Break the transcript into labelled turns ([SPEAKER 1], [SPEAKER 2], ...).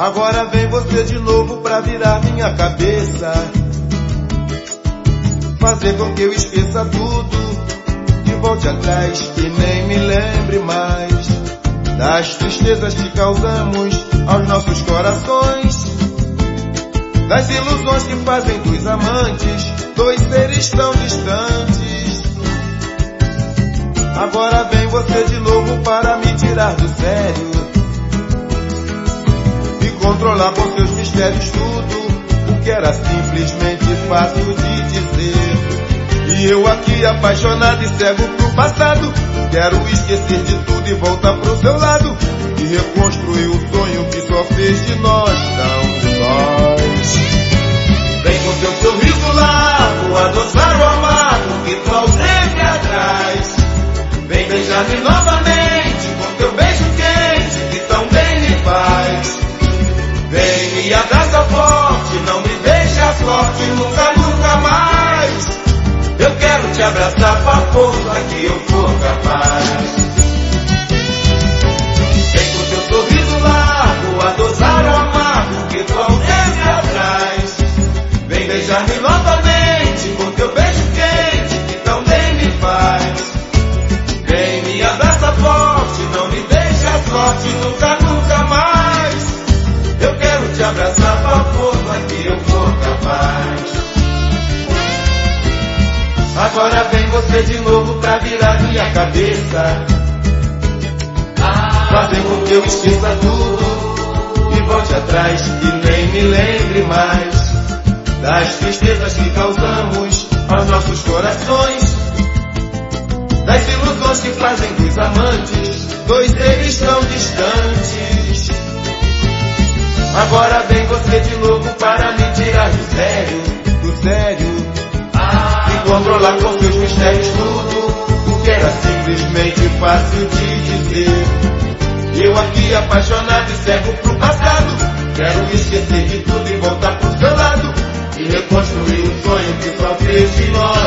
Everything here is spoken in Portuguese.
[SPEAKER 1] Agora vem você de novo pra virar minha cabeça, fazer com que eu esqueça tudo e volte atrás e nem me lembre mais das tristezas que causamos aos nossos corações, das ilusões que fazem dos amantes dois seres tão distantes. Agora vem você de novo para me tirar do sério e controlar com seus mistérios tudo o que era simplesmente fácil de dizer. E eu aqui apaixonado e cego pro passado, quero esquecer de tudo e voltar pro seu lado e reconstruir o sonho que só fez de nós tão sós.
[SPEAKER 2] Vem com seu sorriso largo, adoçar o amargo que tua ausência atrás. Vem beijar-me novamente com teu beijo quente que tão bem me faz. Vem me abraça forte, não me deixa sorte, nunca, nunca mais. Eu quero te abraçar com a força que eu for capaz. Vem com teu sorriso largo, adoçar o amargo que tua ausência atrás. Vem beijar-me novamente com teu beijo quente que tão bem me faz. Vem me abraça forte, não me deixa sorte, nunca, nunca mais. Eu quero te abraçar com a força que eu for capaz. Agora vem você de novo pra virar minha cabeça, fazer com que eu esqueça tudo e volte atrás e nem me lembre mais das tristezas que causamos aos nossos corações, das ilusões que fazem dos amantes dois seres tão distantes. Agora vem você de novo para me tirar do sério, e controlar com seus mistérios tudo o que era simplesmente fácil de dizer. Eu aqui apaixonado e cego pro passado, quero esquecer de tudo e voltar pro seu lado e reconstruir o sonho que só fez de nós